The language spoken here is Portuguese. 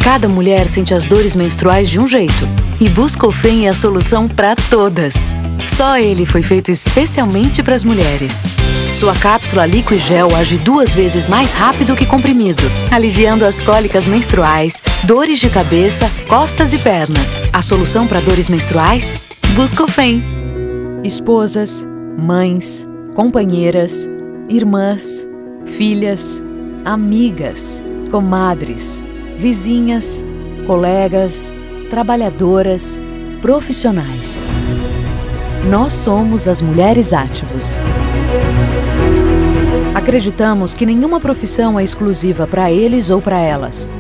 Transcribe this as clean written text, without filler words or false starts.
Cada mulher sente as dores menstruais de um jeito. E Buscofen é a solução para todas. Só ele foi feito especialmente para as mulheres. Sua cápsula Liquigel age 2 vezes mais rápido que comprimido, aliviando as cólicas menstruais, dores de cabeça, costas e pernas. A solução para dores menstruais? Buscofen. Esposas, mães, companheiras, irmãs, filhas, amigas, comadres, vizinhas, colegas, trabalhadoras, profissionais. Nós somos as Mulheres Ativos. Acreditamos que nenhuma profissão é exclusiva para eles ou para elas.